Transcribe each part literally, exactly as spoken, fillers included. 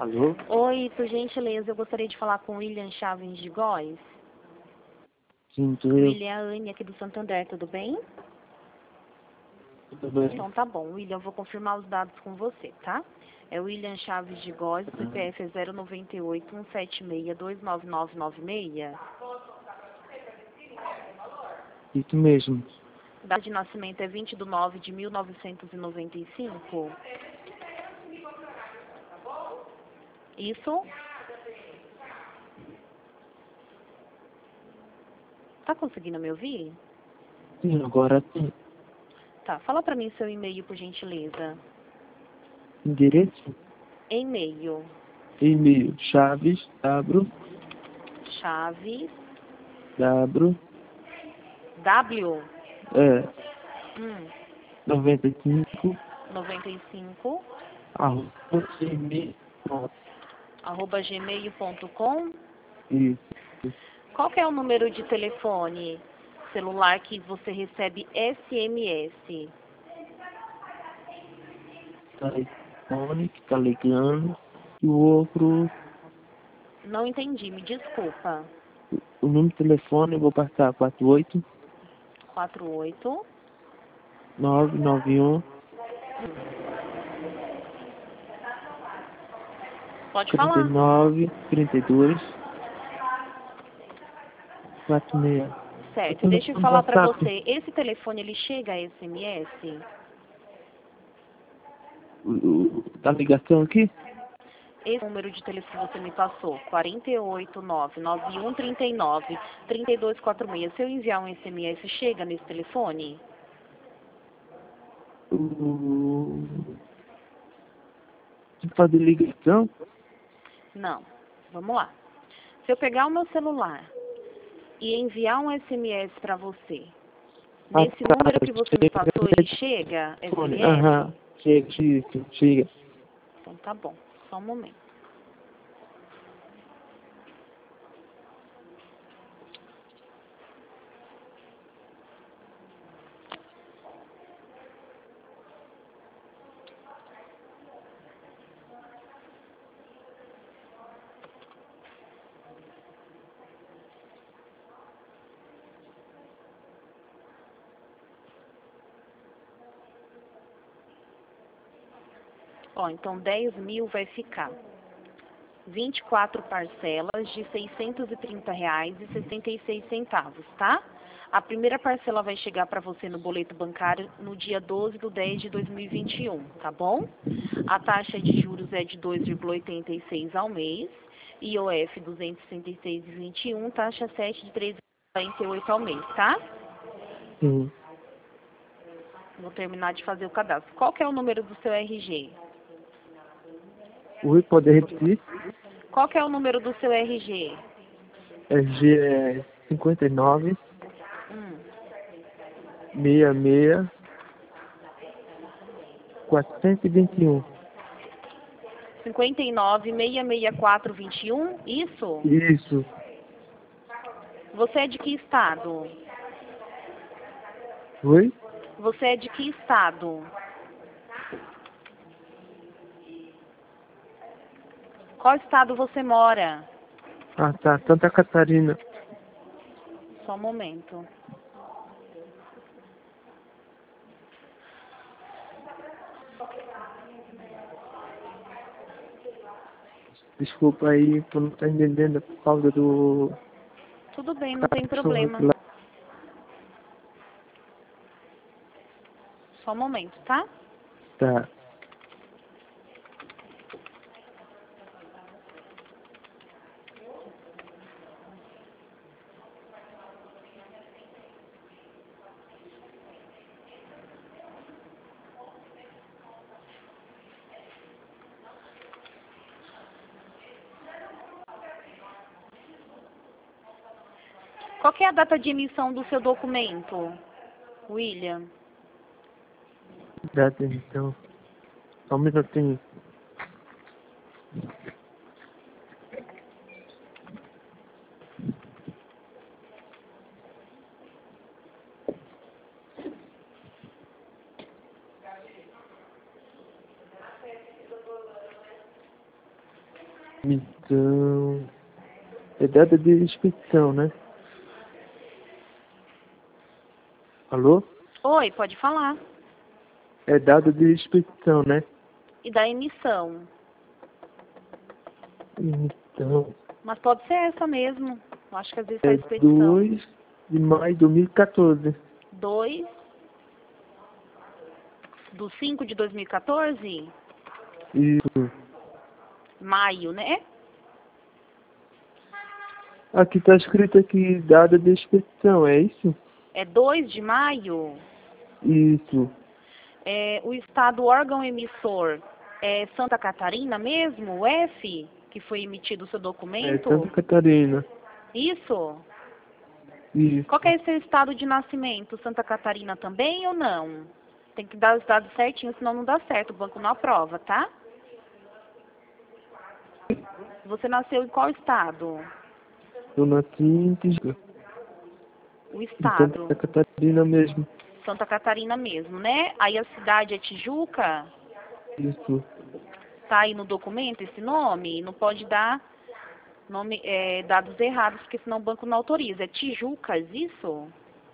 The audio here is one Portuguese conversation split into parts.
Alô? Oi, por gentileza, eu gostaria de falar com o William Chaves de Góes. Sim, sou eu. William, é a Anne aqui do Santander, tudo bem? Tudo bem? Então tá bom, William, eu vou confirmar os dados com você, tá? É o William Chaves de Góes, o C P F é zero nove oito, um sete seis, dois nove nove nove seis. Isso mesmo. Data de nascimento é vinte de nove de mil novecentos e noventa e cinco. Isso? Tá conseguindo me ouvir? Sim, agora tem. Tá, fala pra mim seu e-mail, por gentileza. Endereço? E-mail. E-mail. Chaves, W, Chaves. W, W. é, Hum. noventa e cinco, noventa e cinco. arroba, gmail, pronto. Arroba gmail ponto com. Isso. Qual que é o número de telefone celular que você recebe S M S? Telefone que tá ligando. E o outro, Não entendi, me desculpa. o número de telefone eu vou passar quatro oito quatro oito. nove nove um, Pode trinta e falar. nove, trinta e dois, quarenta e seis. Certo, deixa eu falar pra você. Esse telefone, ele chega a S M S? O, o, da ligação aqui? Esse número de telefone que você me passou, quatro oito nove nove um três nove, três dois quatro seis. Se eu enviar um S M S, chega nesse telefone? O... Tipo fazer ligação? Não. Vamos lá. Se eu pegar o meu celular e enviar um S M S para você, Ah, nesse tá, número que você me passou, ele chega, S M S? aham, chega, isso, chega. Então tá bom, só um momento. Ó, então dez mil vai ficar vinte e quatro parcelas de seiscentos e trinta reais e sessenta e seis centavos, tá? A primeira parcela vai chegar para você no boleto bancário no dia doze de dez de dois mil e vinte e um, tá bom? A taxa de juros é de dois vírgula oitenta e seis ao mês, I O F duzentos e sessenta e seis vírgula vinte e um, taxa sete de treze vírgula quarenta e oito ao mês, tá? Sim. Vou terminar de fazer o cadastro. Qual que é o número do seu R G? Oi, pode repetir? Qual que é o número do seu R G? R G é cinquenta e nove, Hum. sessenta e seis, quatrocentos e vinte e um. cinquenta e nove, seiscentos e sessenta e quatro, vinte e um, isso? Isso. Você é de que estado? Oi? Você é de que estado? Qual estado você mora? Ah, tá, Santa Catarina. Só um momento. Desculpa aí por não estar entendendo por causa do... Tudo bem, não tem problema. Só um momento, tá? Tá. Qual que é a data de emissão do seu documento, William? Dá então. Só um minutinho. Então, é data de expedição, né? Alô? Oi, pode falar. É data de expedição, né? E da emissão. Então, Mas pode ser essa mesmo. Eu acho que às vezes é faz expedição. dois de maio de dois mil e quatorze. dois do cinco de dois mil e quatorze? Isso. Maio, né? Aqui tá escrito aqui, data de expedição, é isso? É dois de maio. Isso. É, o estado órgão emissor é Santa Catarina mesmo, o F, que foi emitido o seu É documento? Santa Catarina. Isso? Isso. Qual que é seu estado de nascimento? Santa Catarina também ou não? Tem que dar os dados certinhos, senão não dá certo, o banco não aprova, tá? Você nasceu em qual estado? Eu nasci em Tijuca, O em estado. Santa Catarina mesmo. Santa Catarina mesmo, né? Aí a cidade é Tijuca? Isso. Tá aí no documento esse nome? Não pode dar nome, é, dados errados, porque senão o banco não autoriza. É Tijucas, isso?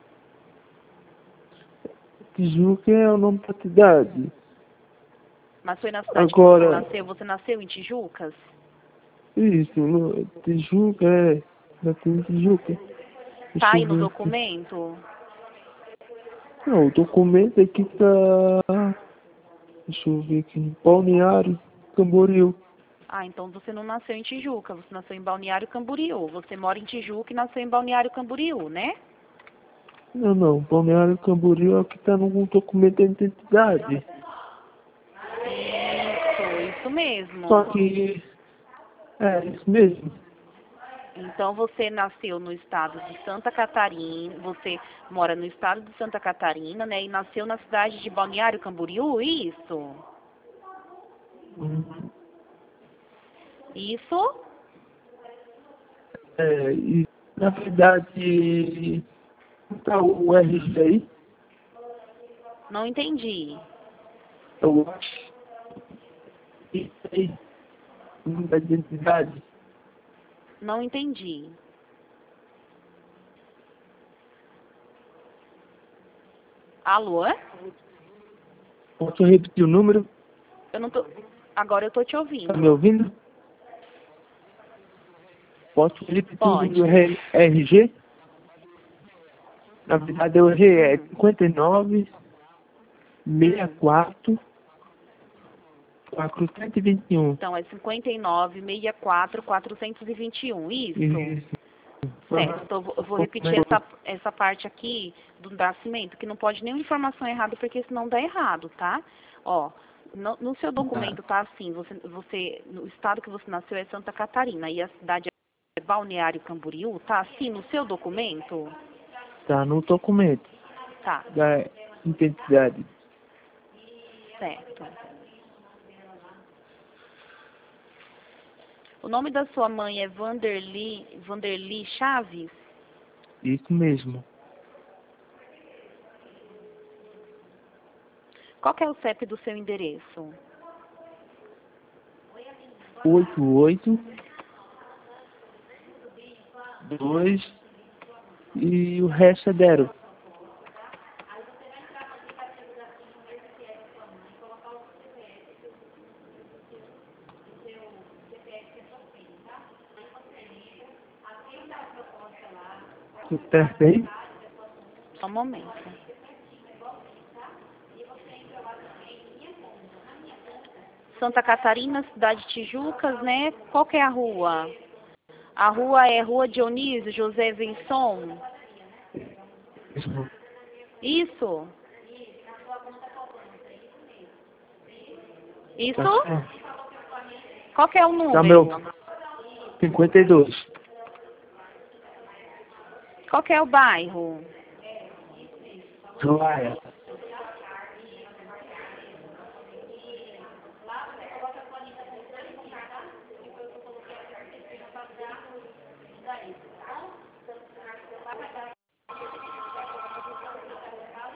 Tijuca é o nome da cidade. Mas foi na cidade que Agora, você nasceu? Você nasceu em Tijucas? isso, no, Tijuca é. Nasci em Tijuca. Deixa Tá aí eu no ver aqui. documento? Não, o documento aqui tá. Deixa eu ver aqui. Balneário Camboriú. Ah, então você não nasceu em Tijuca, você nasceu em Balneário Camboriú. Você mora em Tijuca e nasceu em Balneário Camboriú, né? Não, não. Balneário Camboriú é o que tá no documento de identidade. Isso, isso mesmo. Só que. É, isso mesmo. Então você nasceu no estado de Santa Catarina, você mora no estado de Santa Catarina, né? E nasceu na cidade de Balneário Camboriú, isso? Hum, Isso? É, e na verdade. Tá o R G aí. Não entendi. Eu acho. Isso aí. Número da identidade. Não entendi. Alô? Posso repetir o número? Eu não tô. Agora eu tô te Tá ouvindo. me ouvindo? Posso repetir o Pode. número R G? Na verdade, eu errei. É Hum. cinquenta e nove, sessenta e Hum. quatro, quatrocentos e vinte e um. Então é cinquenta e nove, sessenta e quatro, quatrocentos e vinte e um, isso? Isso. Certo. Então eu vou- eu vou repetir essa, essa parte aqui do nascimento, que não pode nenhuma informação errada, porque senão dá errado, tá? Ó, no, no seu documento tá assim, você, você, no estado que você nasceu é Santa Catarina e a cidade é Balneário Camboriú, tá assim no seu documento? Tá no documento Tá, da identidade. certo. O nome da sua mãe é Vanderly, Vanderly Chaves? Isso mesmo. Qual que é o C E P do seu endereço? oito oito dois e o resto é zero. Tudo certo aí? Só um momento. Santa Catarina, cidade de Tijucas, né? Qual que é a rua? A rua é Rua Dionísio José Venson? Isso. Isso? Tá Isso? certo. Qual que é o Tá meu. número? cinquenta e dois. Qual que é o bairro? Joia.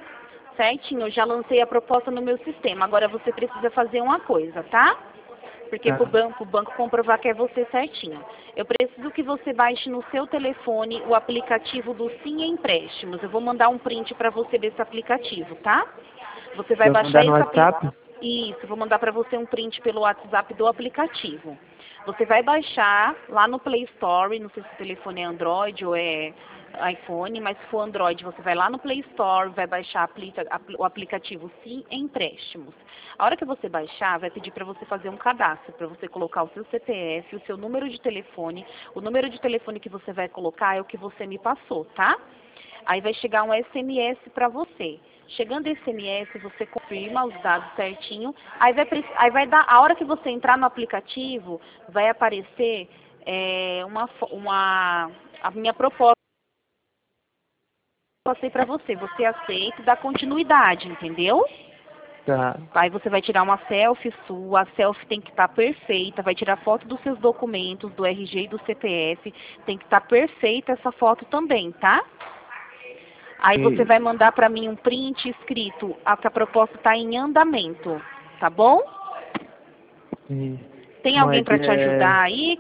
Certinho, eu já lancei a proposta no meu sistema. Agora você precisa fazer uma coisa, tá? Porque Tá. para o banco, o banco comprovar que é você certinho. Eu preciso que você baixe no seu telefone o aplicativo do Sim Empréstimos. Eu vou mandar um print para você desse aplicativo, tá? Você vai Vai baixar mandar no esse aplicativo. WhatsApp? Isso, vou mandar para você um print pelo WhatsApp do aplicativo. Você vai baixar lá no Play Store, não sei se o telefone é Android ou é iPhone, mas se for Android, você vai lá no Play Store, vai baixar aplica, o aplicativo Sim Empréstimos. A hora que você baixar, vai pedir para você fazer um cadastro, para você colocar o seu C P F, o seu número de telefone. O número de telefone que você vai colocar é o que você me passou, tá? Aí vai chegar um S M S para você. Chegando esse S M S, você confirma os dados certinho. Aí vai, aí vai dar, a hora que você entrar no aplicativo, vai aparecer é, uma, uma, a minha proposta que eu passei para você. Você aceita e dá continuidade, entendeu? Tá. Aí você vai tirar uma selfie sua, a selfie tem que estar perfeita, vai tirar foto dos seus documentos, do R G e do C P F, tem que estar perfeita essa foto também, tá? Aí você E, vai mandar para mim um print escrito a que a proposta está em andamento, tá bom? e, Tem alguém mas para te é. ajudar aí?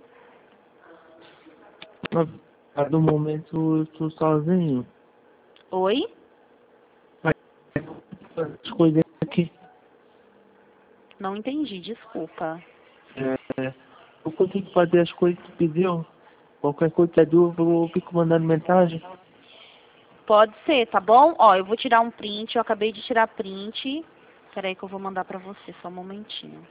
No no momento eu tô sozinho. Oi? Mas as coisas aqui. Não entendi, desculpa. É, eu consigo fazer as coisas que pediu. Qualquer coisa que é dúvida, eu fico mandando mensagem. Pode ser, tá bom? Ó, eu vou tirar um print, eu acabei de tirar print. Peraí que eu vou mandar para você, só um momentinho.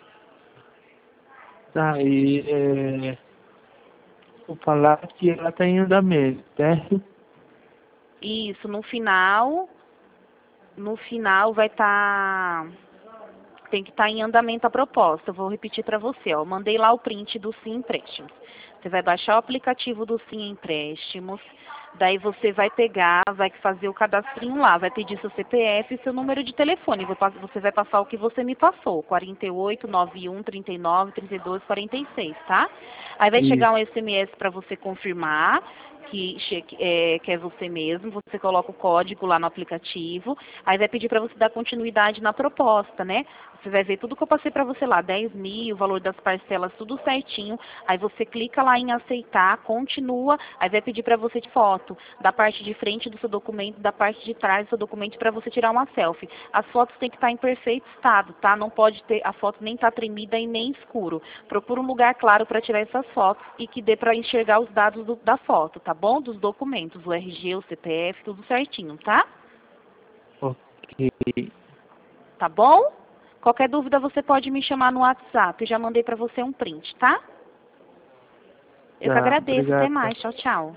Tá, e é, vou falar que ela tá em andamento, certo? Isso, no final, no final vai estar... Tem que estar em andamento a proposta. Eu vou repetir para você, ó. Eu mandei lá o print do Sim Empréstimos. Você vai baixar o aplicativo do Sim Empréstimos. Daí você vai pegar, vai fazer o cadastrinho lá. Vai pedir seu C P F e seu número de telefone. Você vai passar o que você me passou. quarenta e oito, noventa e um, trinta e nove, trinta e dois, quarenta e seis, tá? Aí vai chegar um Isso. S M S para você confirmar que, é, que é você mesmo. Você coloca o código lá no aplicativo. Aí vai pedir para você dar continuidade na proposta, né? Você vai ver tudo que eu passei para você lá, dez mil, o valor das parcelas, tudo certinho. Aí você clica lá em aceitar, continua, aí vai pedir para você de foto da parte de frente do seu documento, da parte de trás do seu documento para você tirar uma selfie. As fotos têm que estar em perfeito estado, tá? Não pode ter, a foto nem tá tremida e nem escuro. Procura um lugar claro para tirar essas fotos e que dê para enxergar os dados do, da foto, tá bom? Dos documentos, o R G, o C P F, tudo certinho, tá? Ok. Tá bom? Qualquer dúvida você pode me chamar no WhatsApp. Eu já mandei para você um print, tá? Eu que Tá, agradeço. Até obrigado. mais. Tchau, tchau.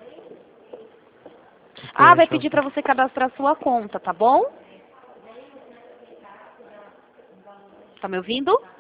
Ah, Até, vai tchau, pedir tchau. para você cadastrar sua conta, tá bom? Tá me ouvindo?